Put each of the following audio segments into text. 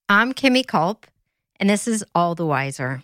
I'm Kimmy Culp, and this is All the Wiser.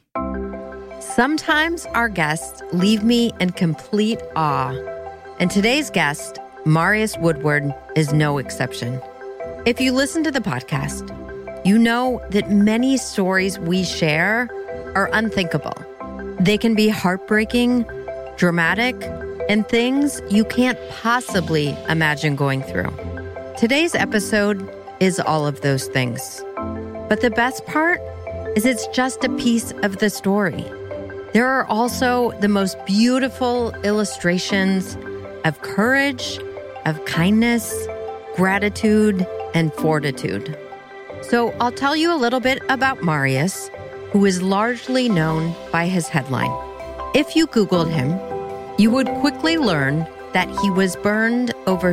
Sometimes our guests leave me in complete awe, and today's guest, Marius Woodward, is no exception. If you listen to the podcast, you know that many stories we share are unthinkable. They can be heartbreaking, dramatic, and things you can't possibly imagine going through. Today's episode is all of those things. But the best part is it's just a piece of the story. There are also the most beautiful illustrations of courage, of kindness, gratitude, and fortitude. So I'll tell you a little bit about Marius, who is largely known by his headline. If you Googled him, you would quickly learn that he was burned over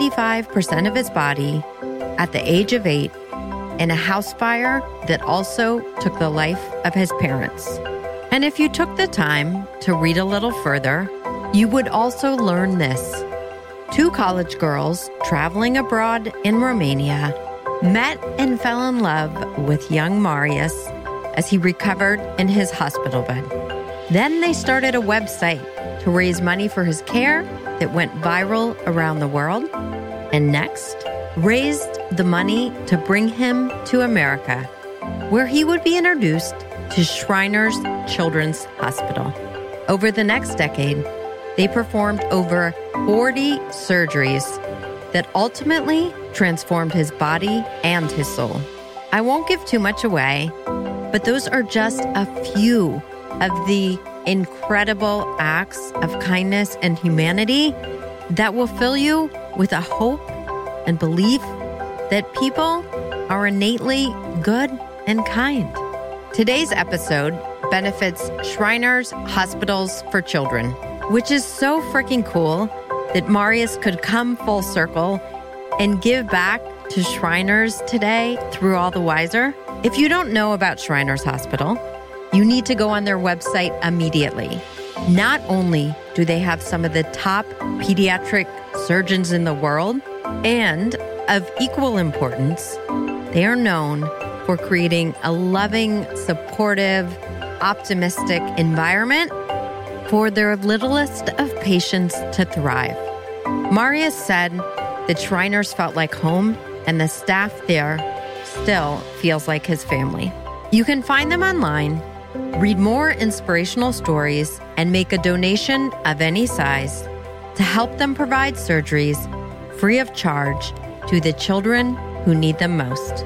75% of his body at the age of 8 in a house fire that also took the life of his parents. And if you took the time to read a little further, you would also learn this. 2 college girls traveling abroad in Romania met and fell in love with young Marius as he recovered in his hospital bed. Then they started a website to raise money for his care that went viral around the world. And next, raised the money to bring him to America, where he would be introduced to Shriners Children's Hospital. Over the next decade, they performed over 40 surgeries that ultimately transformed his body and his soul. I won't give too much away, but those are just a few of the incredible acts of kindness and humanity that will fill you with a hope and belief that people are innately good and kind. Today's episode benefits Shriners Hospitals for Children, which is so freaking cool that Marius could come full circle and give back to Shriners today through All the Wiser. If you don't know about Shriners Hospital, you need to go on their website immediately. Not only do they have some of the top pediatric surgeons in the world, and of equal importance, they are known for creating a loving, supportive, optimistic environment for their littlest of patients to thrive. Marius said that Shriners felt like home, and the staff there still feels like his family. You can find them online, read more inspirational stories, and make a donation of any size to help them provide surgeries free of charge to the children who need them most.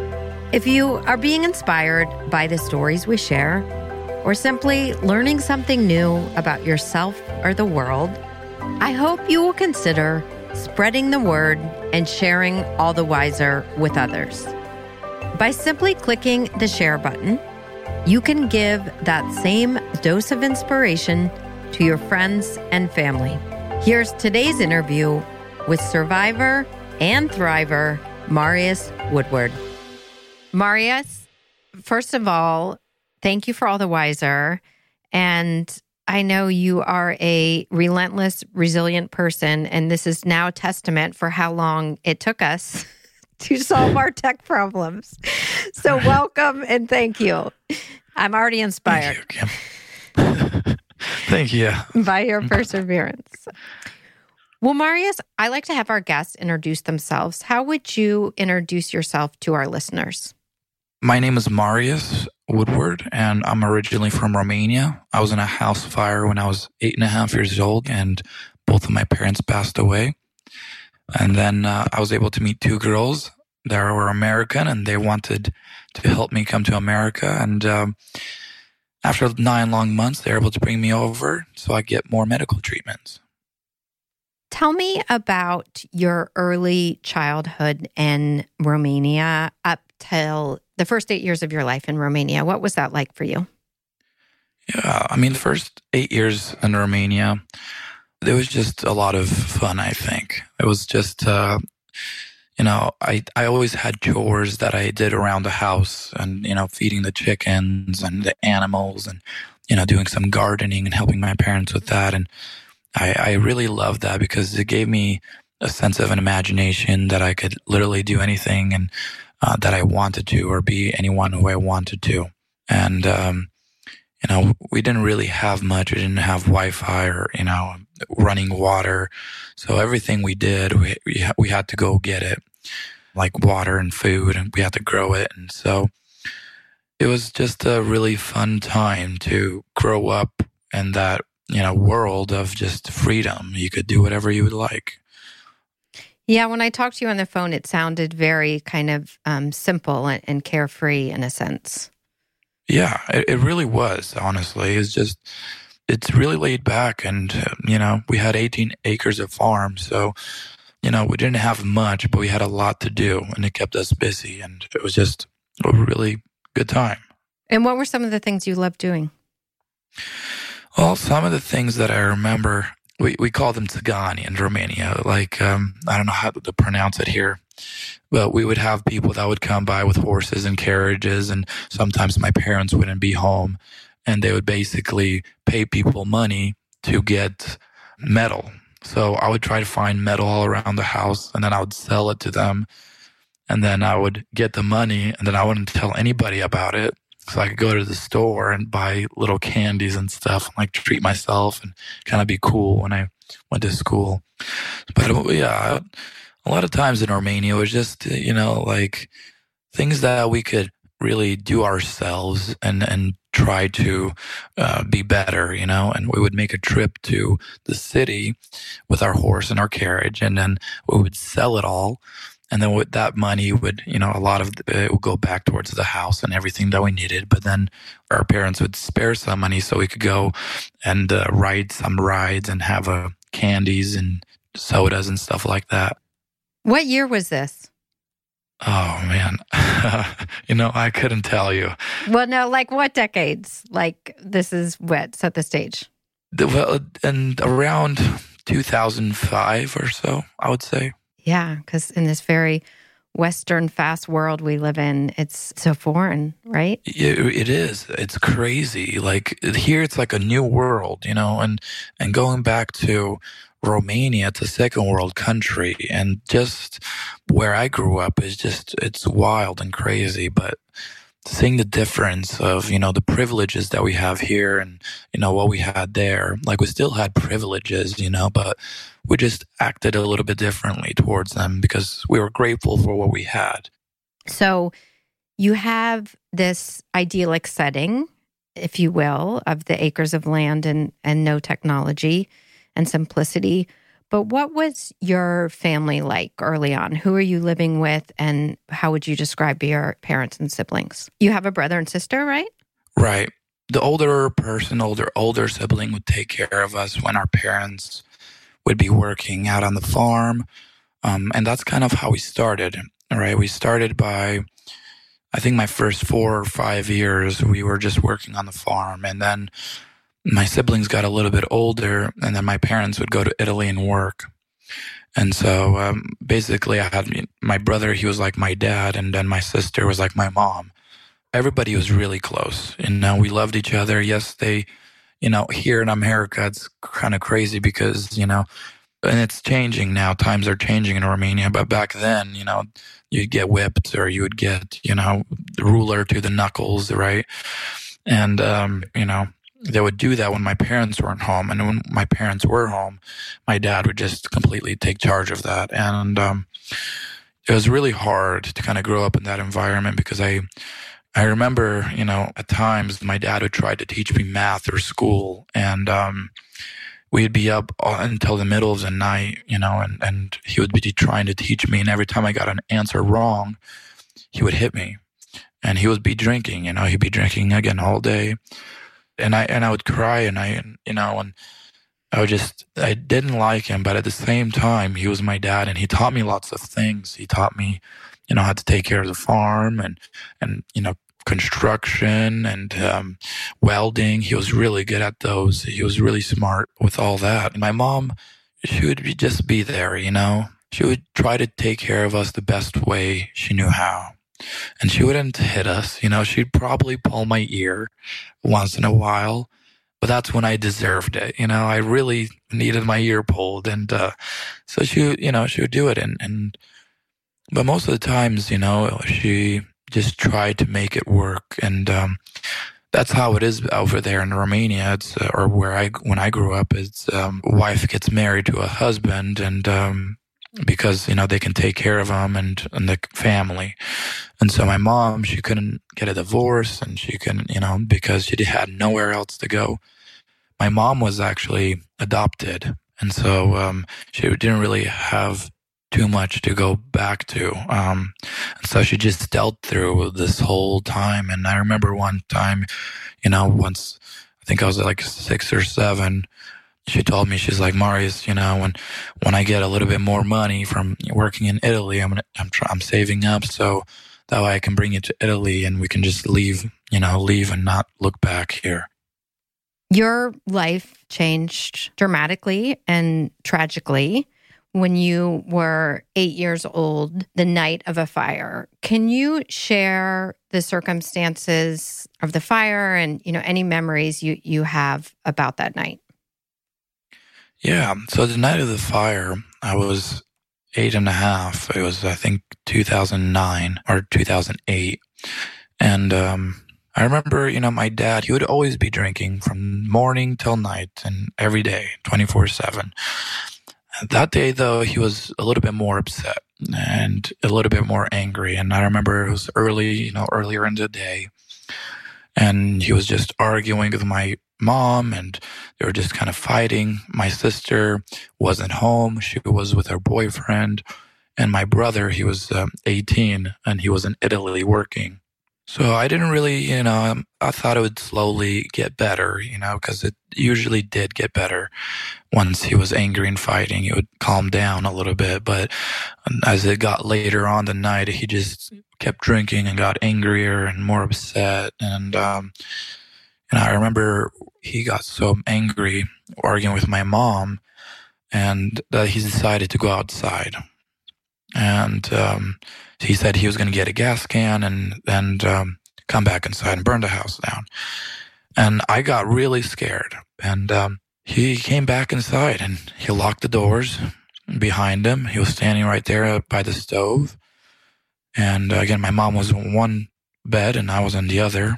If you are being inspired by the stories we share, or simply learning something new about yourself or the world, I hope you will consider spreading the word and sharing All the Wiser with others. By simply clicking the share button, you can give that same dose of inspiration to your friends and family. Here's today's interview with survivor and thriver, Marius Woodward. Marius, first of all, thank you for All the Wiser. And I know you are a relentless, resilient person, and this is now a testament for how long it took us to solve our tech problems. So welcome and thank you. I'm already inspired. Thank you, Kim. Thank you. By your perseverance. Well, Marius, I like to have our guests introduce themselves. How would you introduce yourself to our listeners? My name is Marius Woodward, and I'm originally from Romania. I was in a house fire when I was 8.5 years old, and both of my parents passed away. And then I was able to meet 2 girls that were American, and they wanted to help me come to America. And after 9 long months, they were able to bring me over so I get more medical treatments. Tell me about your early childhood in Romania up till the first 8 years of your life in Romania. What was that like for you? Yeah, I mean, the first 8 years in Romania, it was just a lot of fun, I think. It was just, I always had chores that I did around the house and, feeding the chickens and the animals and, doing some gardening and helping my parents with that. And I really loved that because it gave me a sense of an imagination that I could literally do anything. And that I wanted to, or be anyone who I wanted to. And, we didn't really have much. We didn't have Wi-Fi or, running water. So everything we did, we had to go get it, like water and food, and we had to grow it. And so it was just a really fun time to grow up in that, world of just freedom. You could do whatever you would like. Yeah, when I talked to you on the phone, it sounded very kind of simple and carefree in a sense. Yeah, it really was, honestly. It's really laid back. And, we had 18 acres of farm. So, we didn't have much, but we had a lot to do, and it kept us busy. And it was just a really good time. And what were some of the things you loved doing? Well, some of the things that I remember, we call them tzigani in Romania. Like, I don't know how to pronounce it here, but we would have people that would come by with horses and carriages, and sometimes my parents wouldn't be home, and they would basically pay people money to get metal. So I would try to find metal all around the house, and then I would sell it to them, and then I would get the money, and then I wouldn't tell anybody about it. So I could go to the store and buy little candies and stuff, and like treat myself and kind of be cool when I went to school. But yeah, a lot of times in Romania, it was just, like things that we could really do ourselves and try to be better, and we would make a trip to the city with our horse and our carriage, and then we would sell it all. And then with that money would, a lot of it would go back towards the house and everything that we needed. But then our parents would spare some money so we could go and ride some rides and have candies and sodas and stuff like that. What year was this? Oh, man. I couldn't tell you. Well, no, like what decades? Like this is what set the stage? Well, and around 2005 or so, I would say. Yeah, because in this very Western fast world we live in, it's so foreign, right? It is. It's crazy. Like here, it's like a new world, and going back to Romania, it's a second world country, and just where I grew up is it's wild and crazy. But seeing the difference of, the privileges that we have here and, what we had there, like we still had privileges, but we just acted a little bit differently towards them because we were grateful for what we had. So you have this idyllic setting, if you will, of the acres of land and no technology and simplicity. But what was your family like early on? Who are you living with, and how would you describe your parents and siblings? You have a brother and sister, right? Right. The older sibling would take care of us when our parents would be working out on the farm. And that's kind of how we started, right? We started by, I think my first 4 or 5 years, we were just working on the farm. And then my siblings got a little bit older, and then my parents would go to Italy and work. And so basically I had my brother, he was like my dad, and then my sister was like my mom. Everybody was really close, and we loved each other. Yes, they, here in America, it's kind of crazy because, and it's changing now. Times are changing in Romania, but back then, you'd get whipped or you would get, the ruler to the knuckles, right? And, they would do that when my parents weren't home. And when my parents were home, my dad would just completely take charge of that. And it was really hard to kind of grow up in that environment because I remember, at times my dad would try to teach me math or school, and we'd be up until the middle of the night, and he would be trying to teach me. And every time I got an answer wrong, he would hit me, and he would be drinking, he'd be drinking again all day. And I would cry, and I didn't like him, but at the same time, he was my dad, and he taught me lots of things. He taught me, how to take care of the farm and construction and welding. He was really good at those. He was really smart with all that. And my mom, she would just be there, She would try to take care of us the best way she knew how. And she wouldn't hit us, she'd probably pull my ear once in a while, but that's when I deserved it. I really needed my ear pulled. And, so she would do it. And But most of the times, she just tried to make it work. And that's how it is over there in Romania. It's or when I grew up, it's wife gets married to a husband, and because they can take care of them and the family. And so my mom, she couldn't get a divorce, and she couldn't, because she had nowhere else to go. My mom was actually adopted, and so she didn't really have too much to go back to. And so she just dealt through this whole time. And I remember one time, once, I think I was like 6 or 7, she told me, she's like, Marius, when I get a little bit more money from working in Italy, I'm saving up so that way I can bring you to Italy and we can just leave and not look back here. Your life changed dramatically and tragically when you were 8 years old, the night of a fire. Can you share the circumstances of the fire and, any memories you have about that night? Yeah. So the night of the fire, I was 8.5. It was, I think, 2009 or 2008. And I remember, my dad, he would always be drinking from morning till night and every day, 24/7. That day, though, he was a little bit more upset and a little bit more angry. And I remember it was earlier in the day. And he was just arguing with my mom, and they were just kind of fighting. My sister wasn't home. She was with her boyfriend. And my brother, he was 18, and he was in Italy working. So I didn't really, I thought it would slowly get better, because it usually did get better. Once he was angry and fighting, it would calm down a little bit. But as it got later on the night, he just kept drinking and got angrier and more upset. And I remember he got so angry arguing with my mom, and that he decided to go outside. And he said he was going to get a gas can and come back inside and burn the house down. And I got really scared. And he came back inside and he locked the doors behind him. He was standing right there by the stove. And again, my mom was on one bed and I was on the other.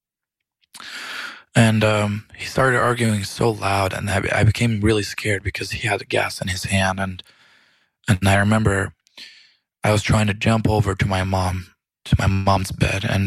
And he started arguing so loud, and I became really scared because he had the gas in his hand. And I remember I was trying to jump over to my mom's bed. And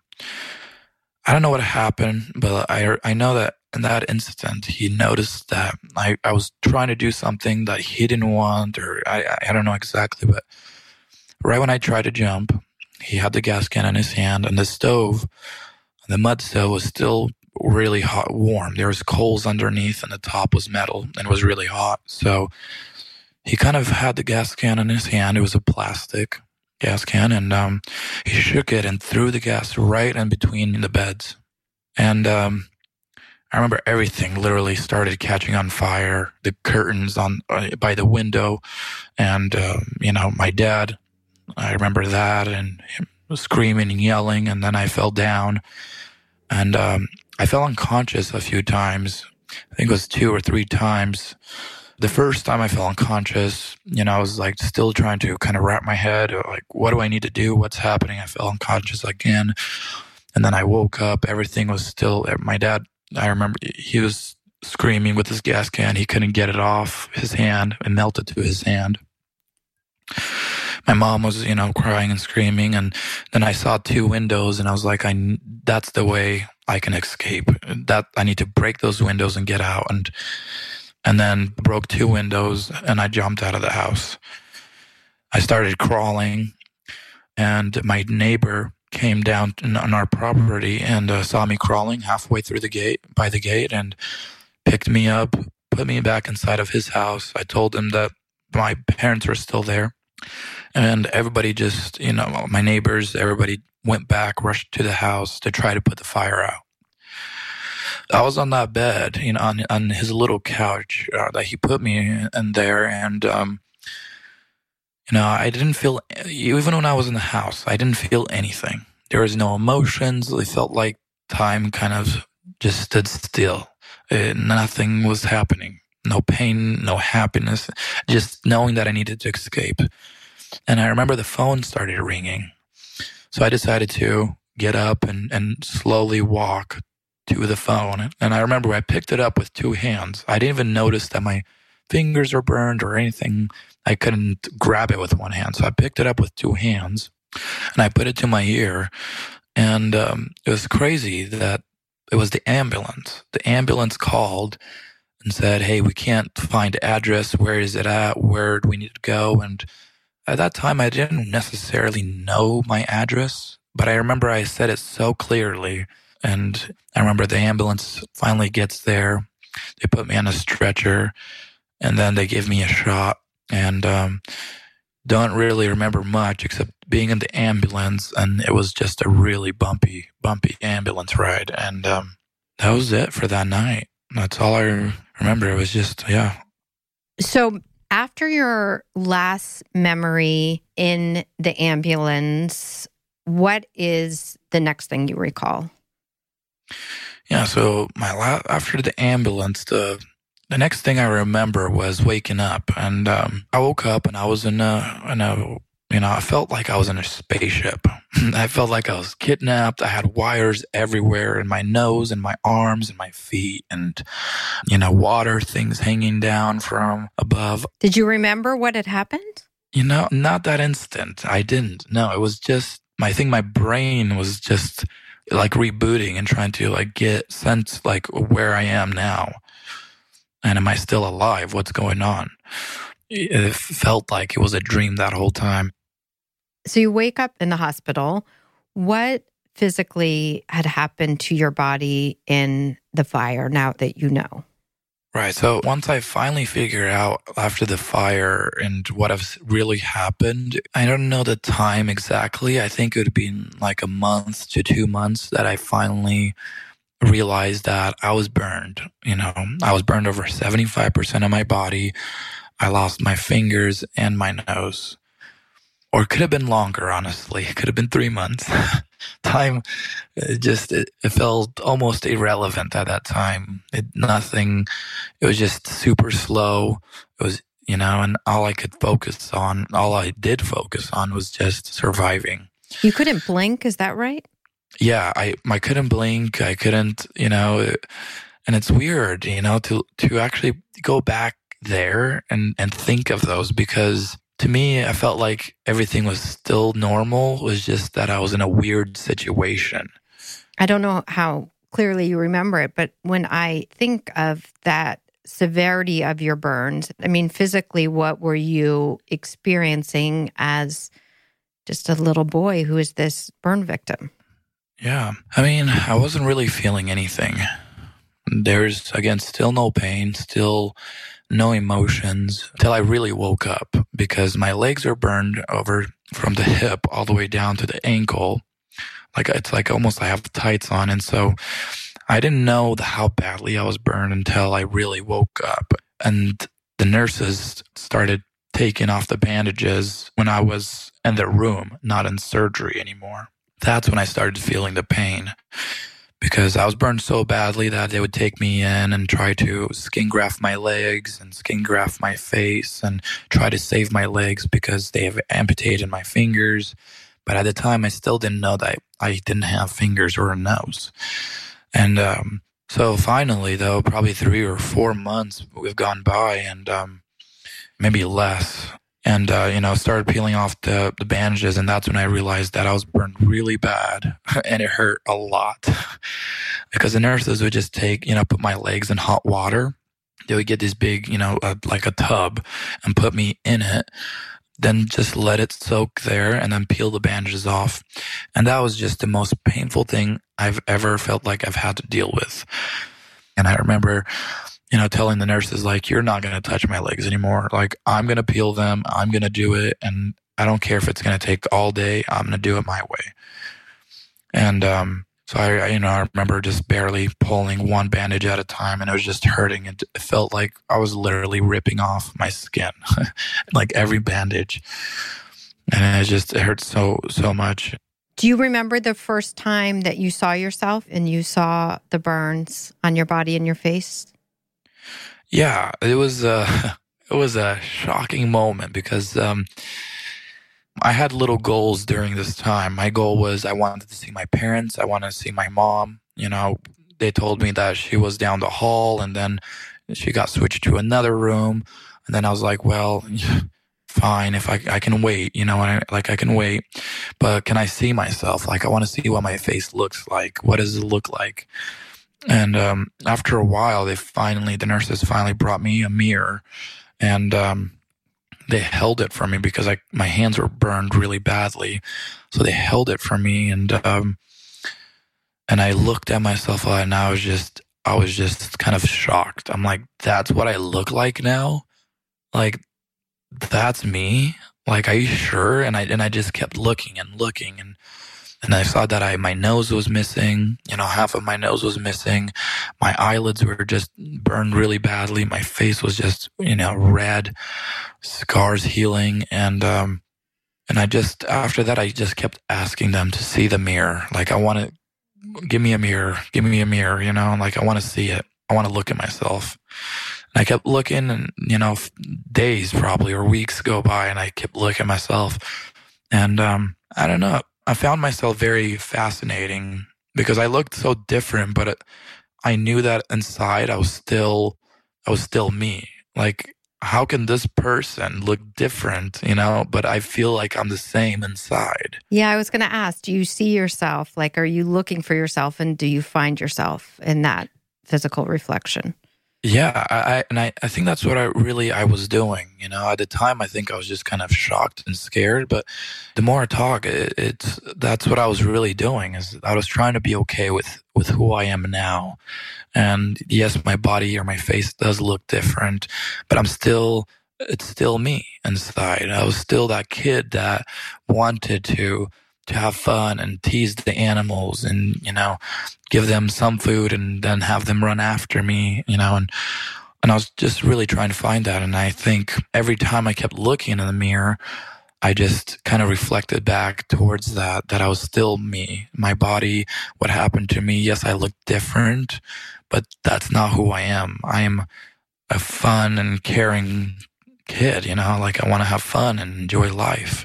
I don't know what happened, but I know that in that instant, he noticed that I was trying to do something that he didn't want, or I don't know exactly, but right when I tried to jump, he had the gas can in his hand, and the mud stove was still really hot, warm. There was coals underneath, and the top was metal, and it was really hot. So he kind of had the gas can in his hand. It was a plastic gas can, and he shook it and threw the gas right in between the beds. And I remember everything literally started catching on fire. The curtains by the window, and my dad. I remember that, and him screaming and yelling. And then I fell down, and I fell unconscious a few times. I think it was 2 or 3 times. The first time I fell unconscious, I was like still trying to kind of wrap my head, like, what do I need to do? What's happening? I fell unconscious again. And then I woke up. Everything was still, my dad, I remember he was screaming with his gas can. He couldn't get it off his hand. It melted to his hand. My mom was, crying and screaming. And then I saw 2 windows, and I was like, that's the way I can escape. That I need to break those windows and get out. And then broke 2 windows, and I jumped out of the house. I started crawling, and my neighbor came down on our property and saw me crawling halfway through by the gate, and picked me up, put me back inside of his house. I told him that my parents were still there, and everybody just, my neighbors, everybody went back, rushed to the house to try to put the fire out. I was on that bed, on his little couch that he put me in there. And, I didn't feel, even when I was in the house, I didn't feel anything. There was no emotions. It felt like time kind of just stood still. Nothing was happening. No pain, no happiness. Just knowing that I needed to escape. And I remember the phone started ringing. So I decided to get up and slowly walk to the phone. And I remember I picked it up with two hands. I didn't even notice that my fingers were burned or anything. I couldn't grab it with one hand. So I picked it up with two hands and I put it to my ear. And it was crazy that it was the ambulance. The ambulance called and said, hey, we can't find the address. Where is it at? Where do we need to go? And at that time, I didn't necessarily know my address, but I remember I said it so clearly. And I remember the ambulance finally gets there. They put me on a stretcher, and then they give me a shot. And don't really remember much except being in the ambulance, and it was just a really bumpy ambulance ride. And that was it for that night. That's all I remember. It was just, yeah. So after your last memory in the ambulance, what is the next thing you recall? Yeah, so after the ambulance, the next thing I remember was waking up, and I woke up and I was in a I felt like I was in a spaceship. I felt like I was kidnapped. I had wires everywhere in my nose and my arms and my feet, and water things hanging down from above. Did you remember what had happened? Not that instant. I didn't. No, it was just I think my brain was just like rebooting and trying to like get sense like where I am now. And am I still alive? What's going on? It felt like it was a dream that whole time. So you wake up in the hospital. What physically had happened to your body in the fire now that you know? Right. So once I finally figured out after the fire and what has really happened, I don't know the time exactly. I think it would have been like a month to 2 months that I finally realized that I was burned. I was burned over 75% of my body. I lost my fingers and my nose. Or it could have been longer, honestly. It could have been 3 months. Time, it felt almost irrelevant at that time. It was just super slow. It was, and all I did focus on was just surviving. You couldn't blink, is that right? Yeah, I couldn't blink. I couldn't, and it's weird, to actually go back there and think of those, because to me, I felt like everything was still normal. It was just that I was in a weird situation. I don't know how clearly you remember it, but when I think of that severity of your burns, I mean, physically, what were you experiencing as just a little boy who is this burn victim? Yeah. I mean, I wasn't really feeling anything. There's, again, still no pain, still no emotions until I really woke up, because my legs are burned over from the hip all the way down to the ankle. It's like almost I have tights on. And so I didn't know how badly I was burned until I really woke up. And the nurses started taking off the bandages when I was in the room, not in surgery anymore. That's when I started feeling the pain, because I was burned so badly that they would take me in and try to skin graft my legs and skin graft my face and try to save my legs because they have amputated my fingers. But at the time, I still didn't know that I didn't have fingers or a nose. And so finally, though, probably 3 or 4 months we've gone by, and maybe less. And, started peeling off the bandages. And that's when I realized that I was burned really bad and it hurt a lot, because the nurses would just put my legs in hot water. They would get this big, like a tub, and put me in it, then just let it soak there and then peel the bandages off. And that was just the most painful thing I've ever felt like I've had to deal with. And I remember telling the nurses, like, you're not going to touch my legs anymore. Like, I'm going to peel them. I'm going to do it. And I don't care if it's going to take all day. I'm going to do it my way. And so I remember just barely pulling one bandage at a time, and it was just hurting. It felt like I was literally ripping off my skin, like every bandage. And it hurt so much. Do you remember the first time that you saw yourself and you saw the burns on your body and your face? Yeah, it was a shocking moment, because I had little goals during this time. My goal was I wanted to see my parents. I wanted to see my mom. They told me that she was down the hall and then she got switched to another room. And then I was like, well, fine, if I can wait, I can wait. But can I see myself? Like, I want to see what my face looks like. What does it look like? And after a while, the nurses finally brought me a mirror. And they held it for me because my hands were burned really badly. So they held it for me, and I looked at myself and I was just kind of shocked. I'm like, that's what I look like now? Like, that's me? Like, are you sure? And I just kept looking and looking, and I saw that my nose was missing. Half of my nose was missing. My eyelids were just burned really badly. My face was just, red, scars healing. And I just, after that, I just kept asking them to see the mirror. Like, give me a mirror, like, I want to see it. I want to look at myself. And I kept looking, and, days probably or weeks go by, and I kept looking at myself. And I don't know. I found myself very fascinating because I looked so different, but I knew that inside I was still me. Like, how can this person look different, but I feel like I'm the same inside? Yeah, I was going to ask, do you see yourself? Like, are you looking for yourself, and do you find yourself in that physical reflection? Yeah, I think that's what I was doing. At the time, I think I was just kind of shocked and scared. But the more I talk, that's what I was really doing. Is I was trying to be okay with who I am now. And yes, my body or my face does look different, but it's still me inside. I was still that kid that wanted to have fun and tease the animals and, give them some food and then have them run after me, and I was just really trying to find that. And I think every time I kept looking in the mirror, I just kind of reflected back towards that I was still me, my body, what happened to me. Yes, I look different, but that's not who I am. I am a fun and caring kid, like, I want to have fun and enjoy life.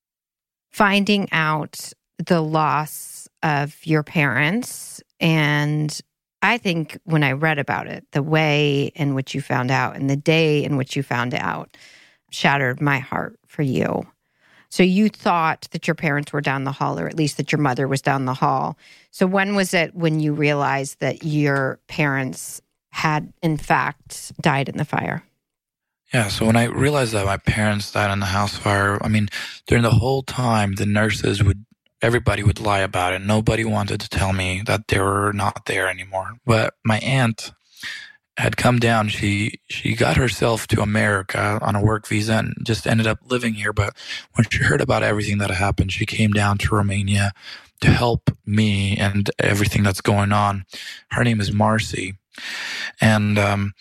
Finding out the loss of your parents, and I think when I read about it, the way in which you found out and the day in which you found out shattered my heart for you. So you thought that your parents were down the hall, or at least that your mother was down the hall. So when was it when you realized that your parents had, in fact, died in the fire? Yeah, so when I realized that my parents died in the house fire, during the whole time, the nurses everybody would lie about it. Nobody wanted to tell me that they were not there anymore. But my aunt had come down. She got herself to America on a work visa and just ended up living here. But when she heard about everything that happened, she came down to Romania to help me and everything that's going on. Her name is Marcy. And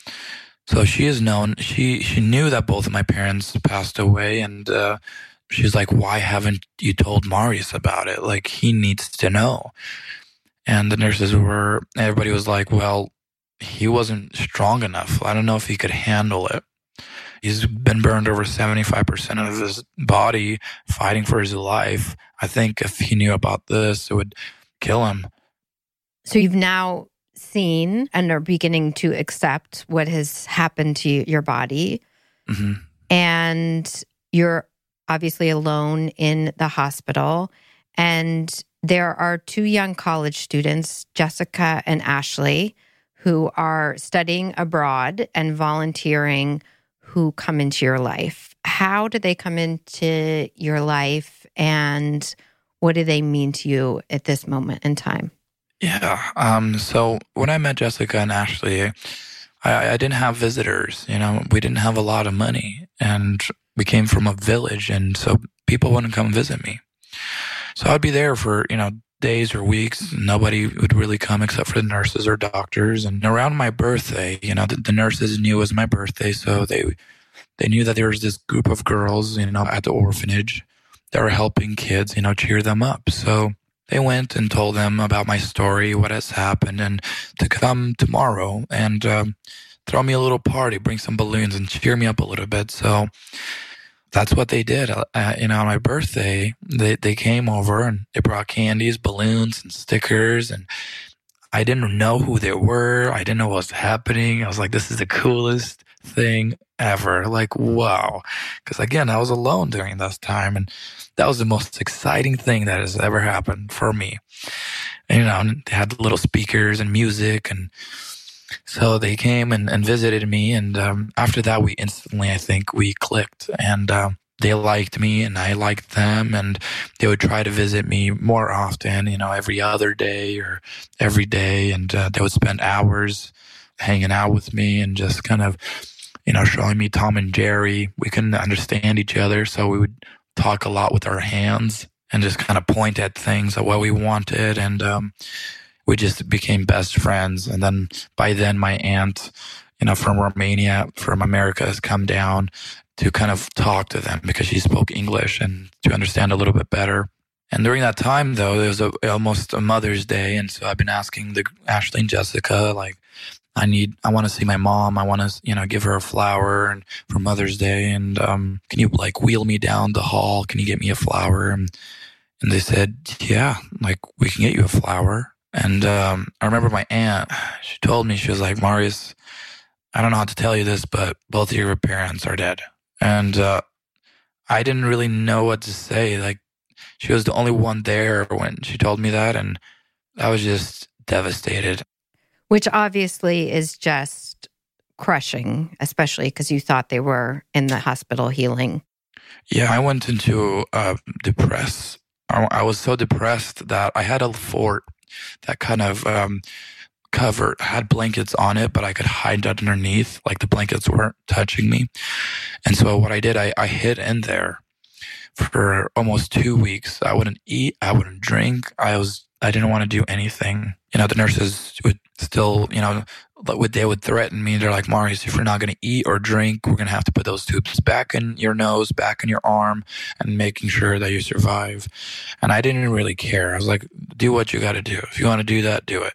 so she is known. She knew that both of my parents passed away, and she's like, why haven't you told Marius about it? Like, he needs to know. And the nurses everybody was like, well, he wasn't strong enough. I don't know if he could handle it. He's been burned over 75% of his body fighting for his life. I think if he knew about this, it would kill him. So you've now seen and are beginning to accept what has happened to your body. Mm-hmm. And you're obviously alone in the hospital. And there are two young college students, Jessica and Ashley, who are studying abroad and volunteering, who come into your life. How do they come into your life, and what do they mean to you at this moment in time? Yeah. So when I met Jessica and Ashley, I didn't have visitors. We didn't have a lot of money, and we came from a village, and so people wouldn't come visit me. So I'd be there for, days or weeks. Nobody would really come except for the nurses or doctors. And around my birthday, the nurses knew it was my birthday, so they knew that there was this group of girls, at the orphanage that were helping kids, cheer them up. So they went and told them about my story, what has happened, and to come tomorrow and throw me a little party, bring some balloons and cheer me up a little bit. So that's what they did. On my birthday, they came over and they brought candies, balloons, and stickers. And I didn't know who they were. I didn't know what was happening. I was like, this is the coolest thing ever. Like, wow. Because again, I was alone during this time. And that was the most exciting thing that has ever happened for me. And, they had little speakers and music. And so they came and visited me. And after that, we instantly, I think, we clicked. And they liked me and I liked them. And they would try to visit me more often, every other day or every day. And they would spend hours hanging out with me and just kind of, showing me Tom and Jerry. We couldn't understand each other. So we would talk a lot with our hands and just kind of point at things, at what we wanted. And we just became best friends. And then by then, my aunt, from Romania, from America, has come down to kind of talk to them because she spoke English and to understand a little bit better. And during that time, though, it was almost a Mother's Day. And so I've been asking Ashley and Jessica, like, I want to see my mom. I want to, give her a flower and for Mother's Day. And can you wheel me down the hall? Can you get me a flower? And they said, yeah, we can get you a flower. And I remember my aunt, she told me, she was like, Marius, I don't know how to tell you this, but both of your parents are dead. And I didn't really know what to say. She was the only one there when she told me that. And I was just devastated. Which obviously is just crushing, especially because you thought they were in the hospital healing. Yeah, I went into depressed. I was so depressed that I had a fort that kind of had blankets on it, but I could hide underneath, the blankets weren't touching me. And so what I did, I hid in there for almost 2 weeks. I wouldn't eat, I wouldn't drink. I didn't want to do anything. The nurses would still, they would threaten me. They're like, Marius, if you're not going to eat or drink, we're going to have to put those tubes back in your nose, back in your arm, and making sure that you survive. And I didn't really care. I was like, do what you got to do. If you want to do that, do it.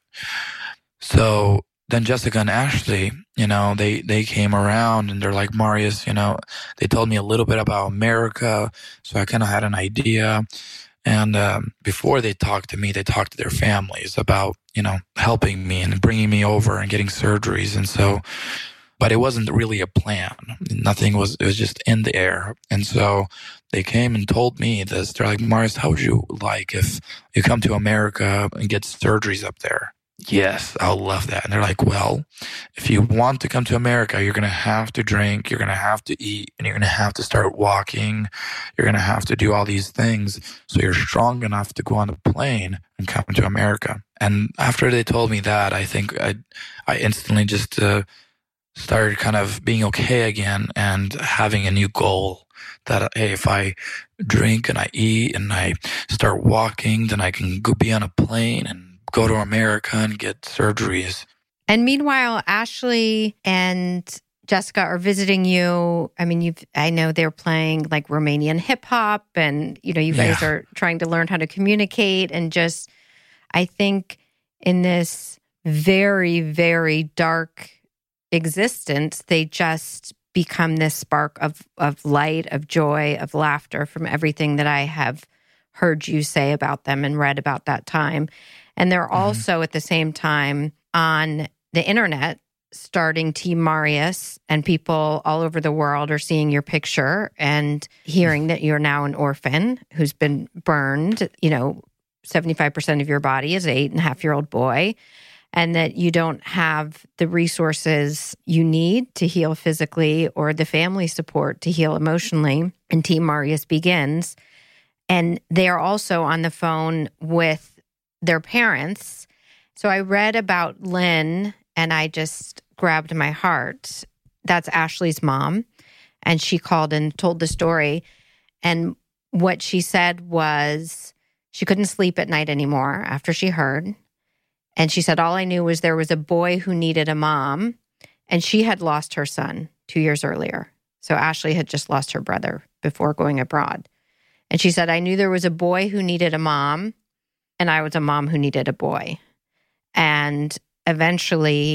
So then Jessica and Ashley, they came around and they're like, Marius, they told me a little bit about America. So I kind of had an idea. And before they talked to me, they talked to their families about, helping me and bringing me over and getting surgeries. And so, but it wasn't really a plan. It was just in the air. And so they came and told me this. They're like, Marius, how would you like if you come to America and get surgeries up there? Yes, I'll love that. And they're like, well, if you want to come to America, you're going to have to drink, you're going to have to eat, and you're going to have to start walking. You're going to have to do all these things so you're strong enough to go on a plane and come to America. And after they told me that, I think I instantly just started kind of being okay again and having a new goal that, hey, if I drink and I eat and I start walking, then I can go be on a plane and go to America and get surgeries. And meanwhile, Ashley and Jessica are visiting you. I mean, I know they're playing Romanian hip hop and, you guys are trying to learn how to communicate and just, I think in this very, very dark existence, they just become this spark of light, of joy, of laughter from everything that I have heard you say about them and read about that time. And they're also at the same time on the internet starting Team Marius, and people all over the world are seeing your picture and hearing that you're now an orphan who's been burned. 75% of your body is an 8.5-year-old boy, and that you don't have the resources you need to heal physically or the family support to heal emotionally. And Team Marius begins. And they are also on the phone with their parents. So I read about Lynn and I just grabbed my heart. That's Ashley's mom. And she called and told the story. And what she said was she couldn't sleep at night anymore after she heard. And she said, all I knew was there was a boy who needed a mom. And she had lost her son 2 years earlier. So Ashley had just lost her brother before going abroad. And she said, I knew there was a boy who needed a mom. And I was a mom who needed a boy. And eventually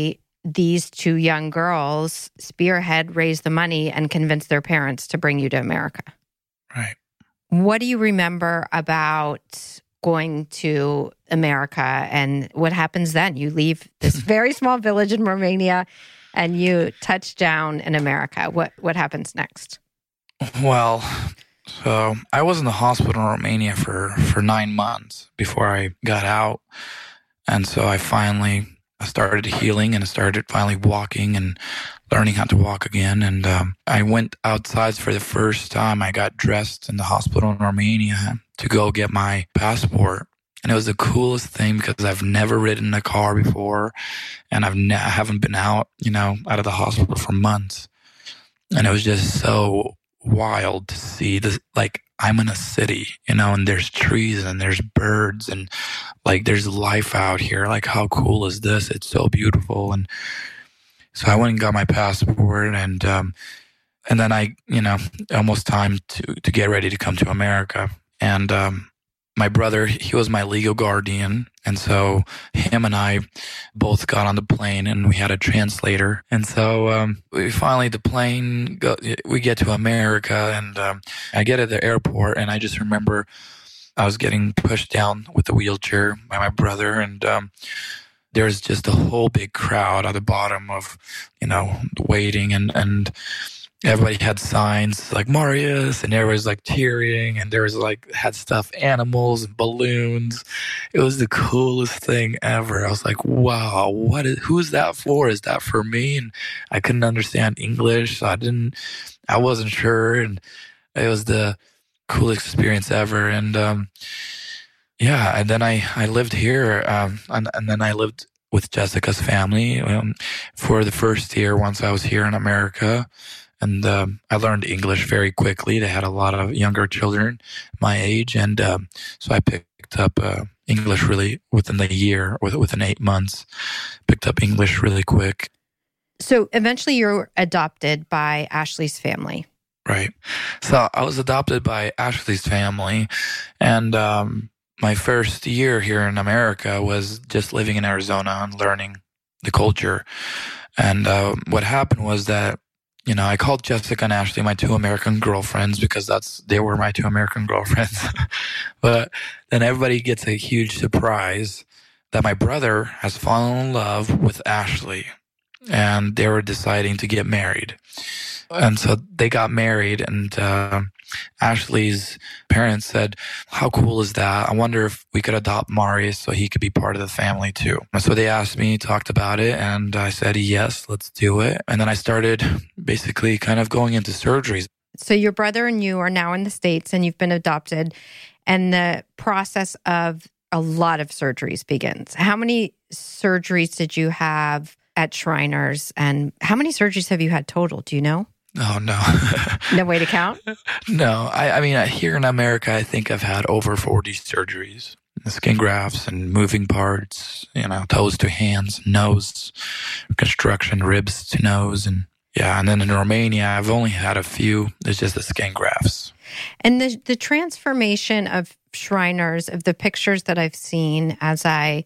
these two young girls spearhead, raise the money, and convince their parents to bring you to America. Right. What do you remember about going to America and what happens then? You leave this very small village in Romania and you touch down in America. What happens next? Well, so I was in the hospital in Romania for 9 months before I got out. And so I started healing and I started finally walking and learning how to walk again. And I went outside for the first time. I got dressed in the hospital in Romania to go get my passport. And it was the coolest thing because I've never ridden a car before and I haven't been out of the hospital for months. And it was just so wild to see this, like I'm in a city, and there's trees and there's birds and like there's life out here. Like how cool is this? It's so beautiful. And so I went and got my passport and then I, almost time to get ready to come to America. And my brother, he was my legal guardian. And so him and I both got on the plane and we had a translator. And so we finally, we get to America and I get at the airport and I just remember I was getting pushed down with the wheelchair by my brother. And there's just a whole big crowd at the bottom of, waiting and everybody had signs like Marius and everybody was like cheering and there was had stuffed animals and balloons. It was the coolest thing ever. I was like, wow, who's that for? Is that for me? And I couldn't understand English. So I wasn't sure. And it was the coolest experience ever. And, and then I lived here, and then I lived with Jessica's family, for the first year once I was here in America. And I learned English very quickly. They had a lot of younger children my age. And so I picked up English really within the year, within 8 months, picked up English really quick. So eventually you're adopted by Ashley's family. Right. So I was adopted by Ashley's family. And my first year here in America was just living in Arizona and learning the culture. And what happened was that I called Jessica and Ashley my two American girlfriends because they were my two American girlfriends. But then everybody gets a huge surprise that my brother has fallen in love with Ashley and they were deciding to get married. And so they got married and Ashley's parents said, how cool is that? I wonder if we could adopt Marius so he could be part of the family too. And so they asked me, talked about it, and I said, yes, let's do it. And then I started basically kind of going into surgeries. So your brother and you are now in the States and you've been adopted and the process of a lot of surgeries begins. How many surgeries did you have at Shriners and how many surgeries have you had total? Do you know? Oh, no. No way to count? No. I mean, here in America, I think I've had over 40 surgeries. Skin grafts and moving parts, toes to hands, nose, reconstruction, ribs to nose. And then in Romania, I've only had a few. It's just the skin grafts. And the transformation of Shriners, of the pictures that I've seen as I,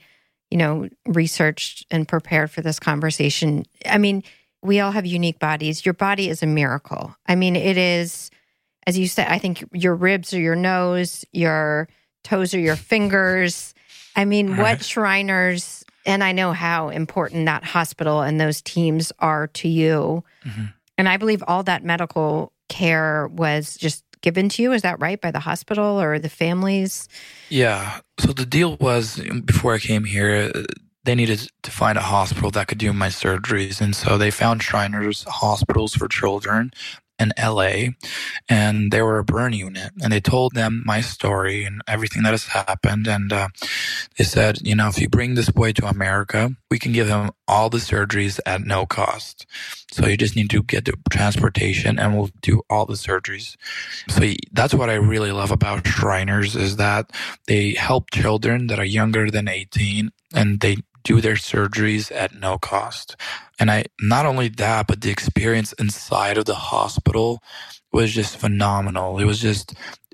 researched and prepared for this conversation, I mean, we all have unique bodies. Your body is a miracle. I mean, it is, as you said, I think your ribs are your nose, your toes are your fingers. I mean, what Shriners, and I know how important that hospital and those teams are to you. Mm-hmm. And I believe all that medical care was just given to you. Is that right? By the hospital or the families? Yeah. So the deal was, before I came here, they needed to find a hospital that could do my surgeries. And so they found Shriners Hospitals for Children in LA, and they were a burn unit. And they told them my story and everything that has happened. And they said, if you bring this boy to America, we can give him all the surgeries at no cost. So you just need to get the transportation and we'll do all the surgeries. So that's what I really love about Shriners is that they help children that are younger than 18 and they do their surgeries at no cost. And not only that, but the experience inside of the hospital was just phenomenal. It was just,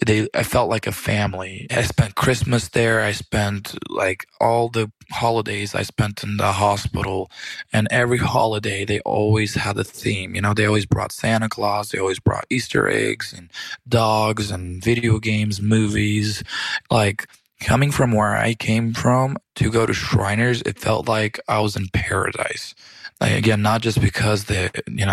I felt like a family. I spent Christmas there. I spent like all the holidays I spent in the hospital, and every holiday they always had a theme. They always brought Santa Claus. They always brought Easter eggs and dogs and video games, movies. Like, coming from where I came from to go to Shriners, it felt like I was in paradise. Like, again, not just because they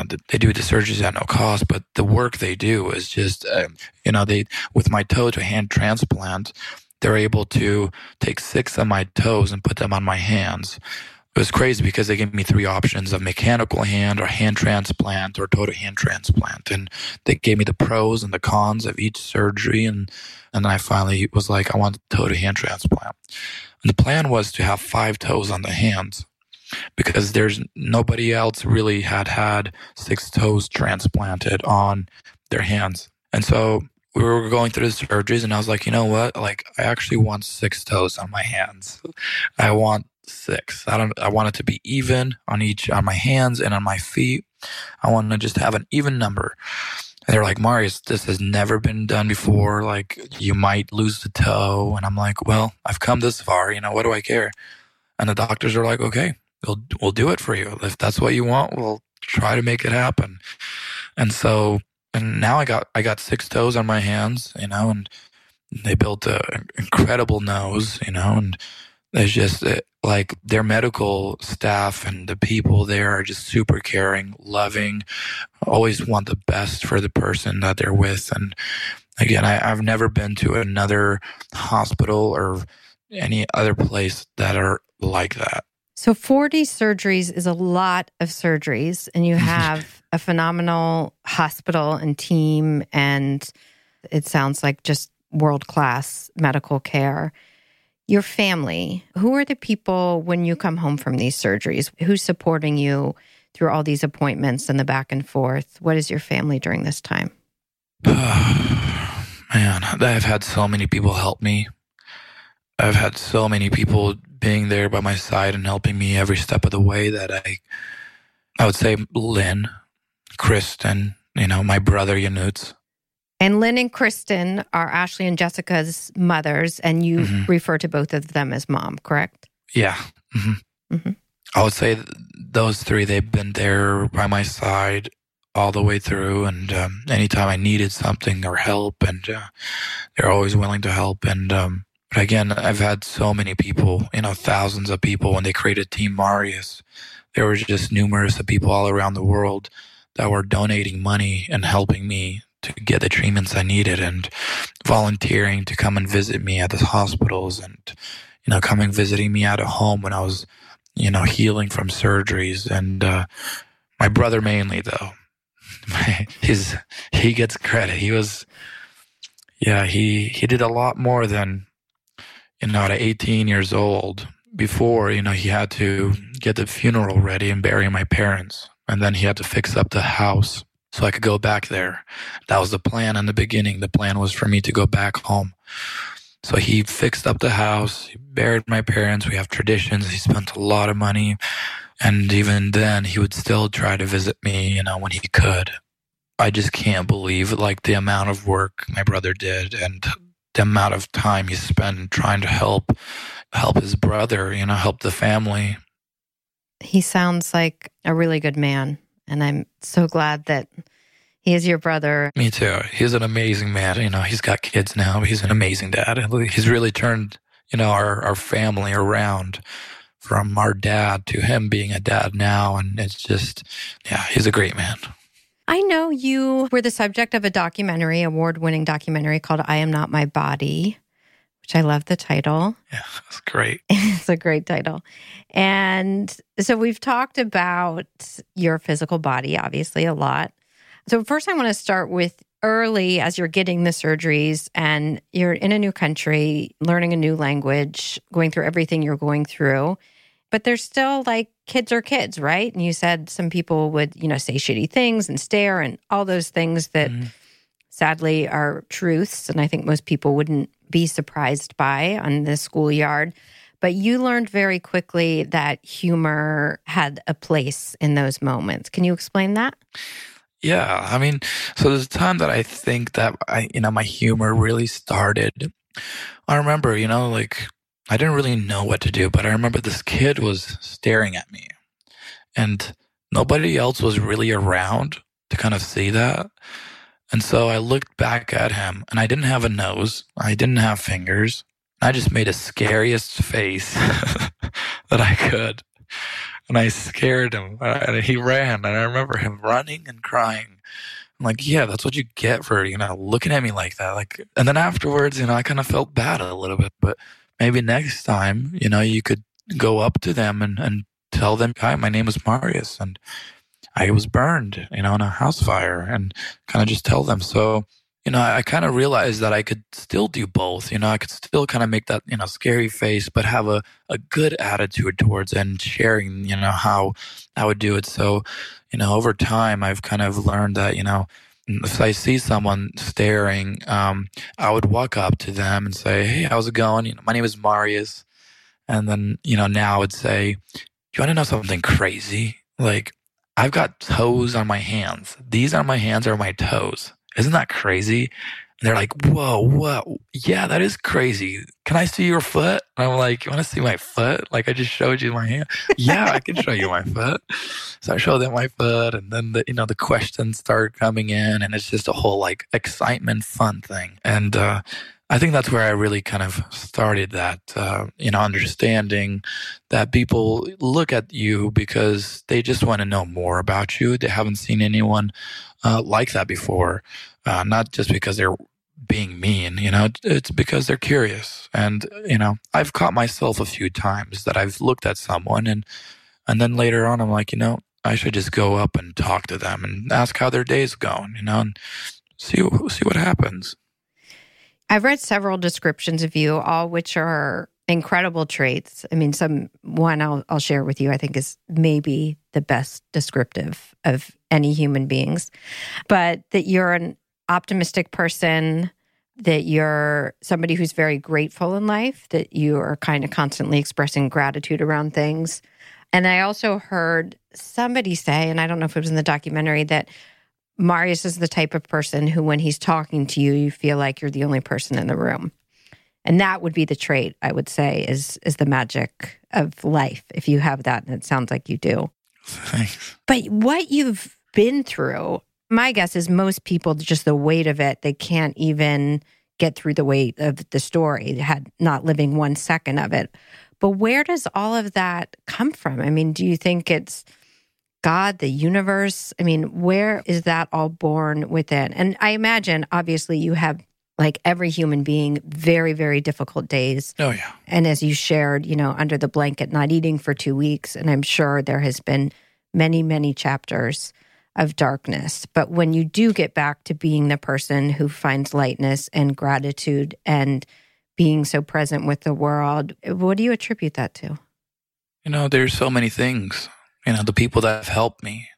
do the surgeries at no cost, but the work they do is just, they, with my toe to hand transplant, they're able to take 6 of my toes and put them on my hands. It was crazy because they gave me 3 options of mechanical hand or hand transplant or toe to hand transplant. And they gave me the pros and the cons of each surgery. And then I finally was like, I want toe to hand transplant. And the plan was to have 5 toes on the hands, because there's nobody else really had 6 toes transplanted on their hands. And so we were going through the surgeries, and I was like, you know what? Like, I actually want 6 toes on my hands. I want 6. I want it to be even on my hands and on my feet. I want to just have an even number. And they're like, Marius, this has never been done before. Like, you might lose the toe. And I'm like, well, I've come this far. What do I care? And the doctors are like, okay, we'll do it for you. If that's what you want, we'll try to make it happen. And so, and now I got 6 toes on my hands, and they built an incredible nose, and there's just like their medical staff and the people there are just super caring, loving, always want the best for the person that they're with. And again, I've never been to another hospital or any other place that are like that. So 40 surgeries is a lot of surgeries, and you have a phenomenal hospital and team, and it sounds like just world-class medical care. Your family, who are the people when you come home from these surgeries? Who's supporting you through all these appointments and the back and forth? What is your family during this time? Man, I've had so many people help me. I've had so many people being there by my side and helping me every step of the way that I would say Lynn, Kristen, my brother Yanuts. And Lynn and Kristen are Ashley and Jessica's mothers, and you refer to both of them as mom, correct? Yeah. Mm-hmm. Mm-hmm. I would say those 3, they've been there by my side all the way through, and anytime I needed something or help, and they're always willing to help. And but again, I've had so many people, thousands of people. When they created Team Marius, there were just numerous of people all around the world that were donating money and helping me to get the treatments I needed, and volunteering to come and visit me at the hospitals, and, coming visiting me at a home when I was, healing from surgeries. And my brother mainly, though, he gets credit. He was, he did a lot more than, at 18 years old. Before, he had to get the funeral ready and bury my parents, and then he had to fix up the house so I could go back there. That was the plan in the beginning. The plan was for me to go back home. So he fixed up the house. He buried my parents. We have traditions. He spent a lot of money. And even then, he would still try to visit me, when he could. I just can't believe, the amount of work my brother did and the amount of time he spent trying to help his brother, help the family. He sounds like a really good man. And I'm so glad that he is your brother. Me too. He's an amazing man. He's got kids now. He's an amazing dad. He's really turned, our family around from our dad to him being a dad now. And it's just, he's a great man. I know you were the subject of a documentary, award-winning documentary called I Am Not My Body, which I love the title. Yeah, it's great. It's a great title. And so we've talked about your physical body, obviously, a lot. So first I want to start with early as you're getting the surgeries and you're in a new country, learning a new language, going through everything you're going through. But there's still kids are kids, right? And you said some people would, say shitty things and stare and all those things that sadly are truths. And I think most people wouldn't be surprised by on the schoolyard. But you learned very quickly that humor had a place in those moments. Can you explain that? Yeah, I mean, so there's a time that I think that my humor really started. I remember, like I didn't really know what to do, but I remember this kid was staring at me and nobody else was really around to kind of see that. And so I looked back at him and I didn't have a nose. I didn't have fingers. I just made the scariest face that I could. And I scared him. And he ran. And I remember him running and crying. I'm like, yeah, that's what you get for, looking at me like that. Like, and then afterwards, I kind of felt bad a little bit, but maybe next time, you could go up to them and tell them, hi, my name is Marius and I was burned, in a house fire, and kind of just tell them. So, I kind of realized that I could still do both. I could still kind of make that, scary face, but have a good attitude towards it and sharing, how I would do it. So, over time, I've kind of learned that, if I see someone staring, I would walk up to them and say, hey, how's it going? My name is Marius. And then, now I would say, do you want to know something crazy? Like, I've got toes on my hands. These are my hands or my toes. Isn't that crazy? And they're like, whoa. Yeah, that is crazy. Can I see your foot? And I'm like, you want to see my foot? Like I just showed you my hand. Yeah, I can show you my foot. So I show them my foot and then the questions start coming in and it's just a whole like excitement, fun thing. And, I think that's where I really kind of started that, understanding that people look at you because they just want to know more about you. They haven't seen anyone like that before, not just because they're being mean, it's because they're curious. And, I've caught myself a few times that I've looked at someone and then later on I'm like, I should just go up and talk to them and ask how their day's going, and see what happens. I've read several descriptions of you, all which are incredible traits. I mean, one I'll share with you, I think is maybe the best descriptive of any human beings, but that you're an optimistic person, that you're somebody who's very grateful in life, that you are kind of constantly expressing gratitude around things. And I also heard somebody say, and I don't know if it was in the documentary, that Marius is the type of person who, when he's talking to you, you feel like you're the only person in the room. And that would be the trait, I would say, is the magic of life, if you have that, and it sounds like you do. Thanks. But what you've been through, my guess is most people, just the weight of it, they can't even get through the weight of the story, not living 1 second of it. But where does all of that come from? I mean, do you think it's God, the universe? I mean, where is that all born within? And I imagine, obviously, you have, like every human being, very, very difficult days. Oh, yeah. And as you shared, under the blanket, not eating for 2 weeks. And I'm sure there has been many, many chapters of darkness. But when you do get back to being the person who finds lightness and gratitude and being so present with the world, what do you attribute that to? There's so many things. The people that have helped me,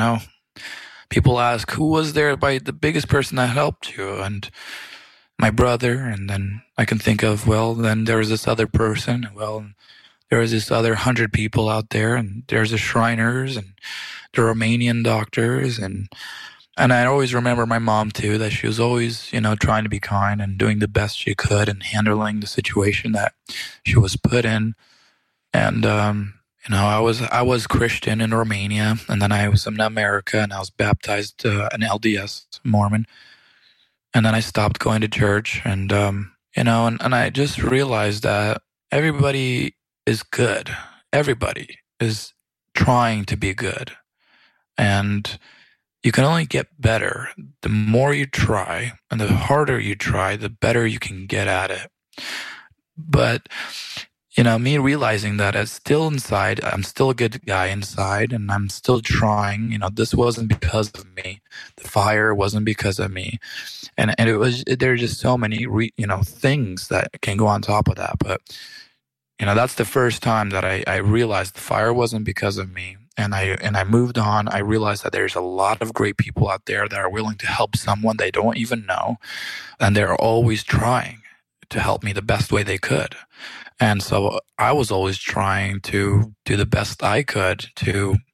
people ask, who was there by the biggest person that helped you? And my brother. And then I can think of, well, then there was this other person. Well, there was this other 100 people out there, and there's the Shriners and the Romanian doctors. And I always remember my mom too, that she was always, trying to be kind and doing the best she could and handling the situation that she was put in. And, I was Christian in Romania, and then I was in America, and I was baptized an LDS Mormon, and then I stopped going to church, and and I just realized that everybody is good. Everybody is trying to be good, and you can only get better. The more you try, and the harder you try, the better you can get at it. But me realizing that it's still inside, I'm still a good guy inside, and I'm still trying. This wasn't because of me. The fire wasn't because of me. And there are just so many, things that can go on top of that. But, that's the first time that I realized the fire wasn't because of me. And I moved on. I realized that there's a lot of great people out there that are willing to help someone they don't even know. And they're always trying to help me the best way they could. And so I was always trying to do the best I could to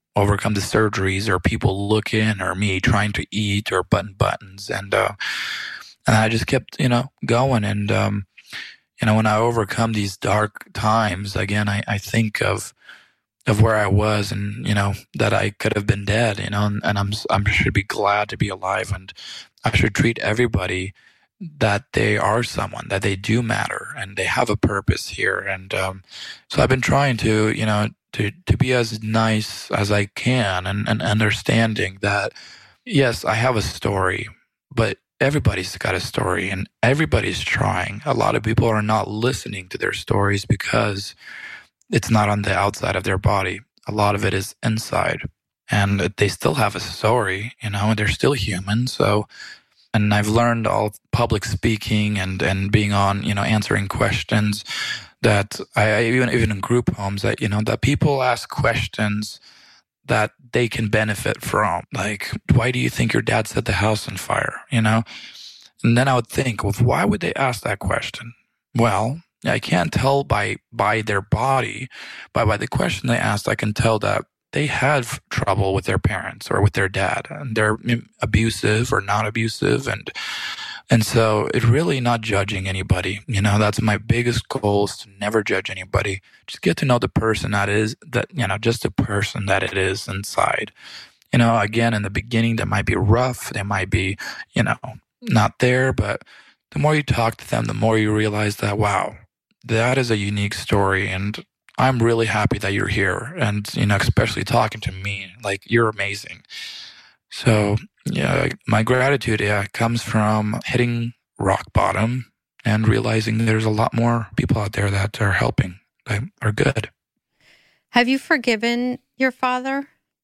overcome the surgeries or people looking or me trying to eat or button buttons. And I just kept, going. And, when I overcome these dark times, again, I think of where I was and, that I could have been dead, and I should be glad to be alive. And I should treat everybody that they are someone, that they do matter and they have a purpose here. And so I've been trying to, to be as nice as I can and understanding that, yes, I have a story, but everybody's got a story and everybody's trying. A lot of people are not listening to their stories because it's not on the outside of their body. A lot of it is inside, and they still have a story, and they're still human. So, and I've learned all public speaking and being on, answering questions that I even in group homes that, that people ask questions that they can benefit from. Like, why do you think your dad set the house on fire? And then I would think, well, why would they ask that question? Well, I can't tell by their body, but by the question they asked, I can tell that they had trouble with their parents or with their dad, and they're abusive or not abusive. And so it's really not judging anybody. That's my biggest goal, is to never judge anybody. Just get to know the person just the person that it is inside. Again, in the beginning, that might be rough. They might be, not there, but the more you talk to them, the more you realize that, wow, that is a unique story. And I'm really happy that you're here. And, especially talking to me, like, you're amazing. So, my gratitude, comes from hitting rock bottom and realizing there's a lot more people out there that are helping, that are good. Have you forgiven your father?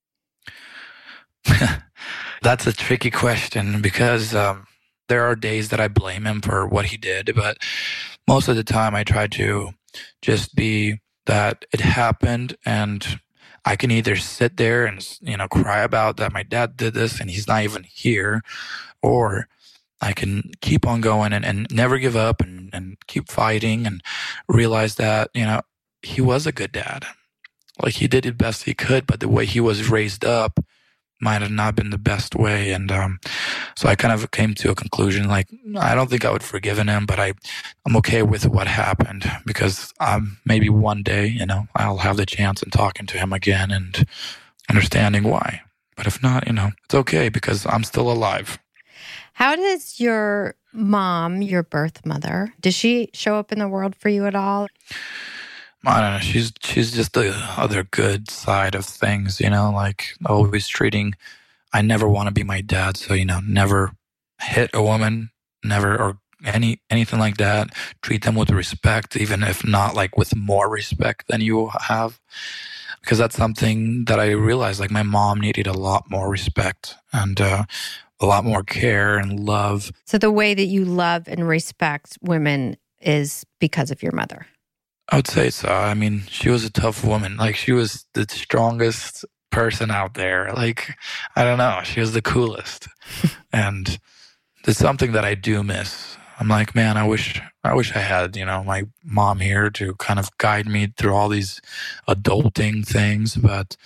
That's a tricky question because there are days that I blame him for what he did, but most of the time I try to just be that it happened, and I can either sit there and, cry about that my dad did this and he's not even here, or I can keep on going and never give up and keep fighting and realize that, he was a good dad. Like, he did the best he could, but the way he was raised up might have not been the best way. And so I kind of came to a conclusion, like, I don't think I would have forgiven him, but I'm okay with what happened because maybe one day, I'll have the chance in talking to him again and understanding why. But if not, it's okay because I'm still alive. How does your mom, your birth mother, does she show up in the world for you at all? I don't know. She's just the other good side of things, like always treating. I never want to be my dad, so never hit a woman, never or anything like that. Treat them with respect, even if not like with more respect than you have, because that's something that I realized. Like, my mom needed a lot more respect and a lot more care and love. So the way that you love and respect women is because of your mother. I would say so. I mean, she was a tough woman. Like, she was the strongest person out there. Like, I don't know. She was the coolest. And it's something that I do miss. I'm like, man, I wish I had, my mom here to kind of guide me through all these adulting things. But,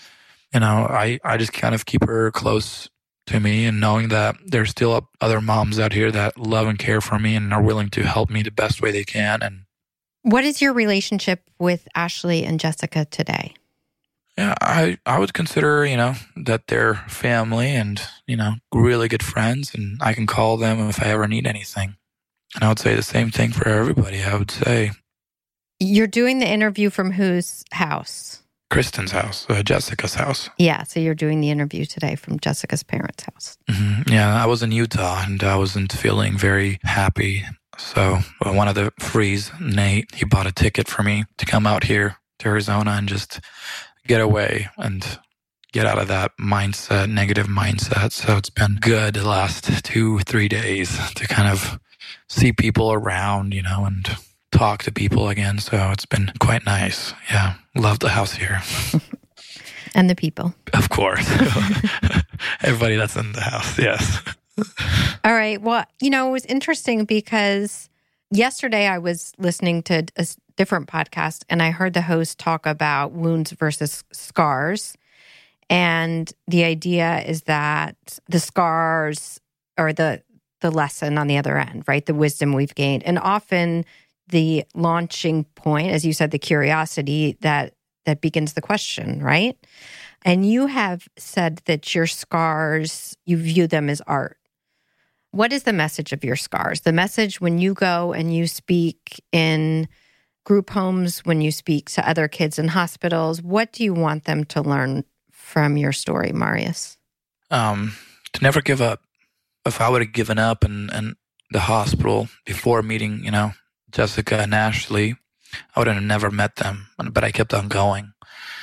I just kind of keep her close to me, and knowing that there's still other moms out here that love and care for me and are willing to help me the best way they can. And what is your relationship with Ashley and Jessica today? Yeah, I would consider, that they're family and, really good friends, and I can call them if I ever need anything. And I would say the same thing for everybody, I would say. You're doing the interview from whose house? Kristen's house, Jessica's house. Yeah, so you're doing the interview today from Jessica's parents' house. Mm-hmm. Yeah, I was in Utah, and I wasn't feeling very happy. So one of the frees, Nate, he bought a ticket for me to come out here to Arizona and just get away and get out of that mindset, negative mindset. So it's been good the last 2-3 days to kind of see people around, and talk to people again. So it's been quite nice. Yeah, love the house here. And the people. Of course. Everybody that's in the house, yes. All right. Well, it was interesting because yesterday I was listening to a different podcast and I heard the host talk about wounds versus scars. And the idea is that the scars are the lesson on the other end, right? The wisdom we've gained. And often the launching point, as you said, the curiosity that begins the question, right? And you have said that your scars, you view them as art. What is the message of your scars? The message when you go and you speak in group homes, when you speak to other kids in hospitals, what do you want them to learn from your story, Marius? To never give up. If I would have given up in the hospital before meeting, Jessica and Ashley, I would have never met them, but I kept on going.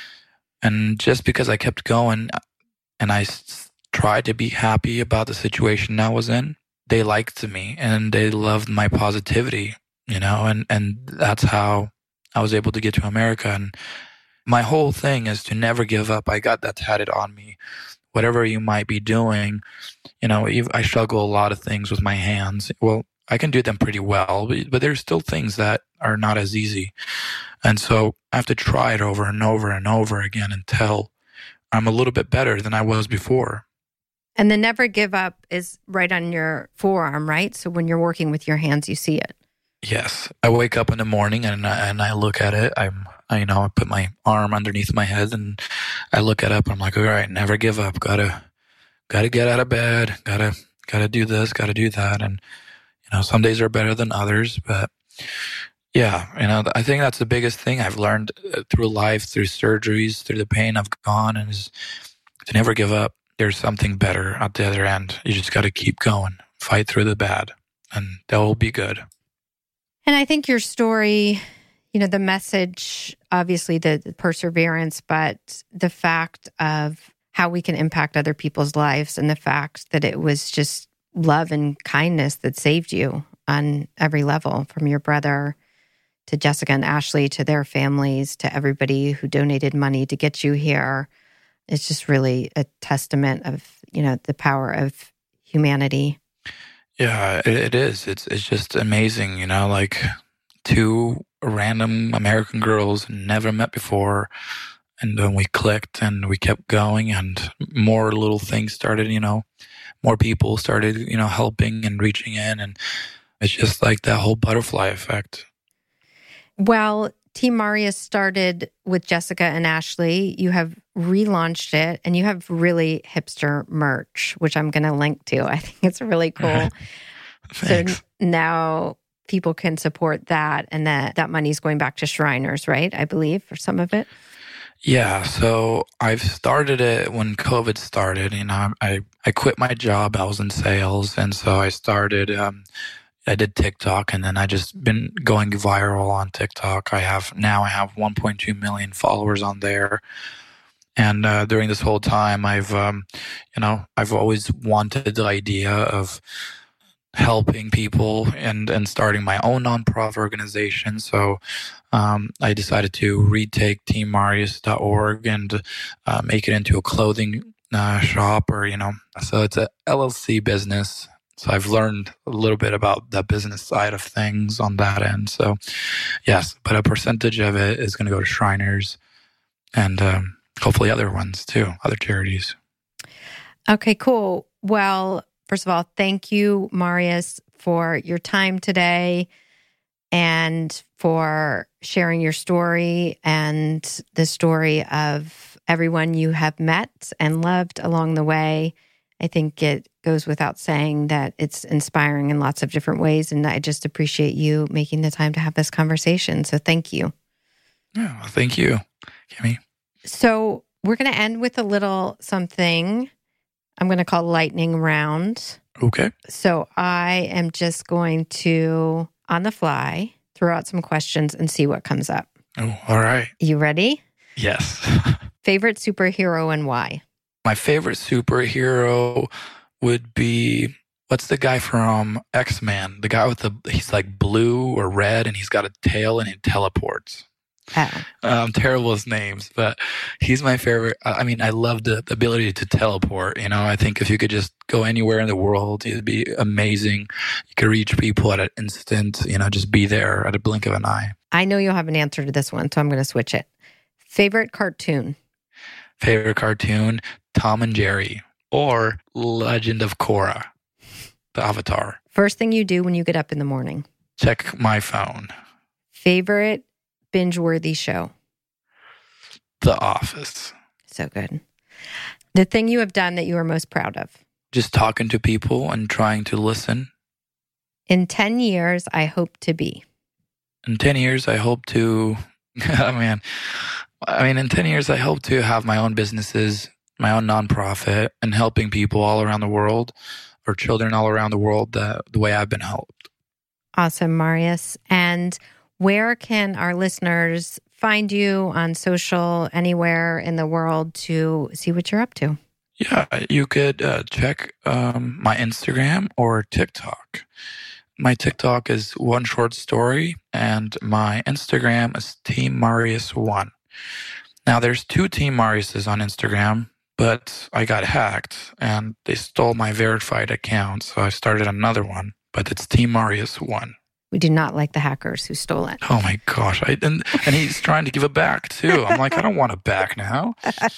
And just because I kept going and I tried to be happy about the situation I was in, they liked me and they loved my positivity, and that's how I was able to get to America. And my whole thing is to never give up. I got that tatted on me. Whatever you might be doing, I struggle a lot of things with my hands. Well, I can do them pretty well, but there's still things that are not as easy. And so I have to try it over and over and over again until I'm a little bit better than I was before. And the never give up is right on your forearm, right? So when you're working with your hands, you see it. Yes. I wake up in the morning and I look at it. I put my arm underneath my head and I look it up. And I'm like, all right, never give up. Gotta get out of bed. Gotta do this. Gotta do that. And some days are better than others, but yeah, I think that's the biggest thing I've learned through life, through surgeries, through the pain I've gone, and is to never give up. There's something better at the other end. You just got to keep going, fight through the bad, and that will be good. And I think your story, the message, obviously the perseverance, but the fact of how we can impact other people's lives and the fact that it was just love and kindness that saved you on every level, from your brother to Jessica and Ashley, to their families, to everybody who donated money to get you here. It's just really a testament of, the power of humanity. Yeah, it is. It's just amazing, like two random American girls never met before. And then we clicked and we kept going and more little things started, more people started, helping and reaching in. And it's just like that whole butterfly effect. Well, Team Marius started with Jessica and Ashley. You have relaunched it and you have really hipster merch, which I'm going to link to. I think it's really cool. So now people can support that, and that money's going back to Shriners, right? I believe, for some of it. Yeah, so I've started it when COVID started. I quit my job. I was in sales, and so I started. I did TikTok, and then I just been going viral on TikTok. I have 1.2 million followers on there, and during this whole time, I've always wanted the idea of helping people and starting my own nonprofit organization. So I decided to retake teammarius.org and make it into a clothing shop, or so it's a LLC business. So I've learned a little bit about the business side of things on that end. So yes, but a percentage of it is going to go to Shriners and hopefully other ones too, other charities. Okay, cool. Well, first of all, thank you, Marius, for your time today and for sharing your story and the story of everyone you have met and loved along the way. I think it goes without saying that it's inspiring in lots of different ways, and I just appreciate you making the time to have this conversation. So thank you. Yeah, well, thank you, Kimmy. So we're going to end with a little something I'm going to call lightning round. Okay. So I am just going to, on the fly, throw out some questions and see what comes up. Oh, all right. You ready? Yes. Favorite superhero and why? My favorite superhero would be, what's the guy from X-Men? The guy with he's like blue or red and he's got a tail and he teleports. Oh. I'm terrible with names, but he's my favorite. I mean, I love the ability to teleport. I think if you could just go anywhere in the world, it'd be amazing. You could reach people at an instant, just be there at a blink of an eye. I know you'll have an answer to this one, so I'm going to switch it. Favorite cartoon? Favorite cartoon, Tom and Jerry, or Legend of Korra, the Avatar. First thing you do when you get up in the morning? Check my phone. Favorite binge-worthy show? The Office. So good. The thing you have done that you are most proud of? Just talking to people and trying to listen. In 10 years, I hope to be? In 10 years, I hope to... in 10 years, I hope to have my own businesses, my own nonprofit, and helping people all around the world, or children all around the world the way I've been helped. Awesome, Marius. And where can our listeners find you on social, anywhere in the world, to see what you're up to? Yeah, you could check my Instagram or TikTok. My TikTok is one short story, and my Instagram is Team Marius1. Now, there's 2 Team Mariuses on Instagram, but I got hacked, and they stole my verified account, so I started another one, but it's Team Marius1. We do not like the hackers who stole it. Oh my gosh. And he's trying to give it back too. I'm like, I don't want it back now.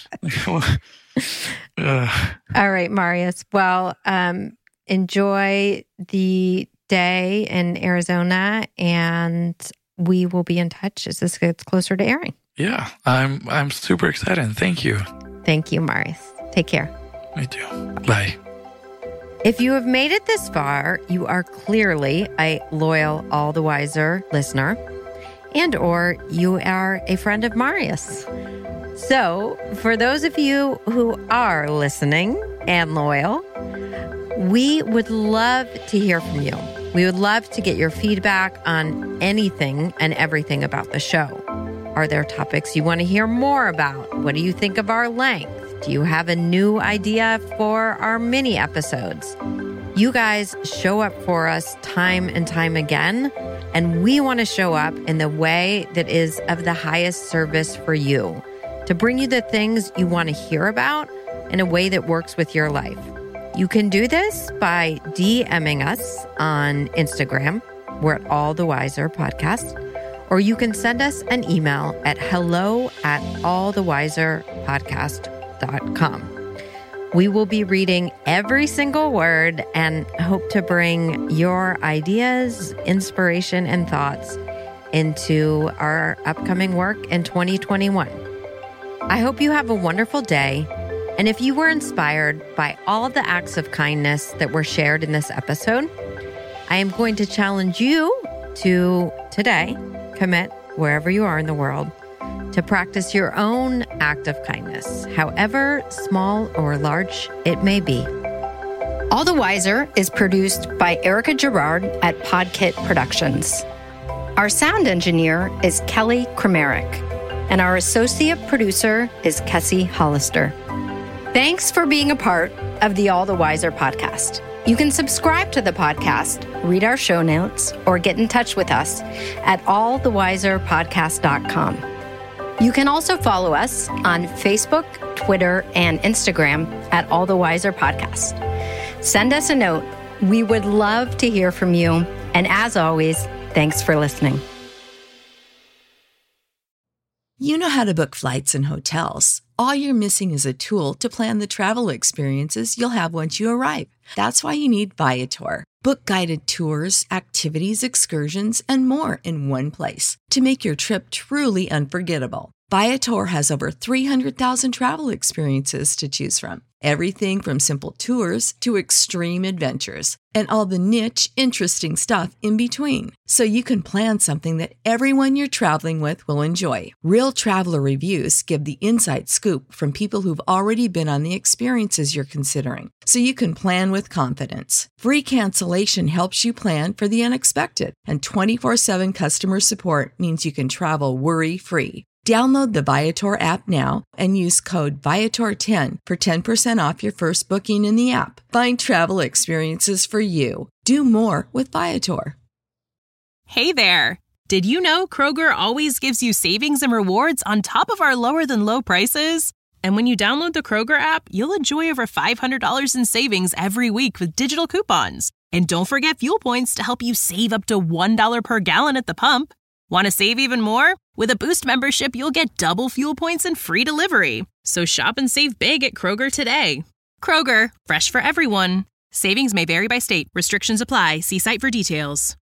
All right, Marius. Well, enjoy the day in Arizona, and we will be in touch as this gets closer to airing. Yeah, I'm super excited. Thank you. Thank you, Marius. Take care. Me too. Bye. If you have made it this far, you are clearly a loyal All the Wiser listener, and or you are a friend of Marius. So for those of you who are listening and loyal, we would love to hear from you. We would love to get your feedback on anything and everything about the show. Are there topics you want to hear more about? What do you think of our length? Do you have a new idea for our mini episodes? You guys show up for us time and time again, and we want to show up in the way that is of the highest service for you, to bring you the things you want to hear about in a way that works with your life. You can do this by DMing us on Instagram. We're at All the Wiser Podcast. Or you can send us an email at hello@allthewiserpodcast.com. We will be reading every single word and hope to bring your ideas, inspiration, and thoughts into our upcoming work in 2021. I hope you have a wonderful day. And if you were inspired by all of the acts of kindness that were shared in this episode, I am going to challenge you to today commit, wherever you are in the world, to practice your own act of kindness, however small or large it may be. All the Wiser is produced by Erica Gerard at Podkit Productions. Our sound engineer is Kelly Kramerick, and our associate producer is Kessie Hollister. Thanks for being a part of the All the Wiser podcast. You can subscribe to the podcast, read our show notes, or get in touch with us at allthewiserpodcast.com. You can also follow us on Facebook, Twitter, and Instagram at All the Wiser Podcast. Send us a note. We would love to hear from you. And as always, thanks for listening. You know how to book flights and hotels. All you're missing is a tool to plan the travel experiences you'll have once you arrive. That's why you need Viator. Book guided tours, activities, excursions, and more in one place to make your trip truly unforgettable. Viator has over 300,000 travel experiences to choose from. Everything from simple tours to extreme adventures and all the niche, interesting stuff in between. So you can plan something that everyone you're traveling with will enjoy. Real traveler reviews give the inside scoop from people who've already been on the experiences you're considering. So you can plan with confidence. Free cancellation helps you plan for the unexpected. And 24/7 customer support means you can travel worry-free. Download the Viator app now and use code Viator10 for 10% off your first booking in the app. Find travel experiences for you. Do more with Viator. Hey there. Did you know Kroger always gives you savings and rewards on top of our lower than low prices? And when you download the Kroger app, you'll enjoy over $500 in savings every week with digital coupons. And don't forget fuel points to help you save up to $1 per gallon at the pump. Want to save even more? With a Boost membership, you'll get double fuel points and free delivery. So shop and save big at Kroger today. Kroger, fresh for everyone. Savings may vary by state. Restrictions apply. See site for details.